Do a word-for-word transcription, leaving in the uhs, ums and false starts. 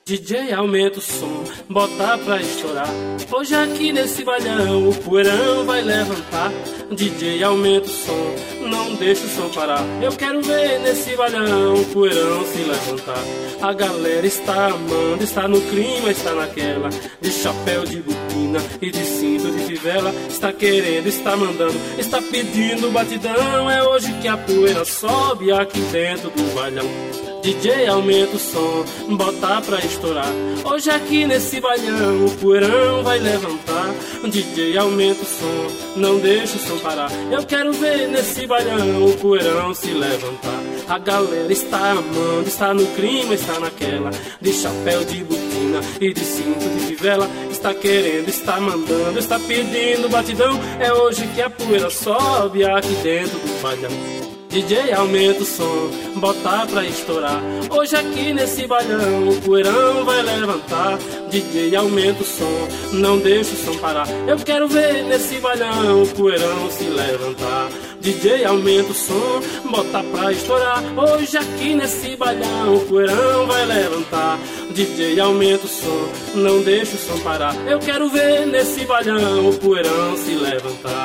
D J aumenta o som, bota pra estourar. Hoje aqui nesse bailão o poeirão vai levantar. D J aumenta o som, não deixa o som parar. Eu quero ver nesse bailão o poeirão se levantar. A galera está amando, está no clima, está naquela. De chapéu de botina e de cinto de fivela. Está querendo, está mandando, está pedindo batidão. É hoje que a poeira sobe aqui dentro do bailão. D J aumenta o som, bota pra estourar. Hoje aqui nesse bailão o poeirão vai levantar. D J aumenta o som, não deixa o som parar. Eu quero ver nesse bailão o poeirão se levantar. A galera está amando, está no clima, está naquela. De chapéu de botina e de cinto de fivela. Está querendo, está mandando, está pedindo batidão. É hoje que a poeira sobe aqui dentro do bailão. D J aumenta o som, bota pra estourar. Hoje aqui nesse bailão o poeirão vai levantar. D J aumenta o som, não deixa o som parar. Eu quero ver nesse bailão o poeirão se levantar. D J aumenta o som, bota pra estourar. Hoje aqui nesse bailão o poeirão vai levantar. D J aumenta o som, não deixa o som parar. Eu quero ver nesse bailão o poeirão se levantar.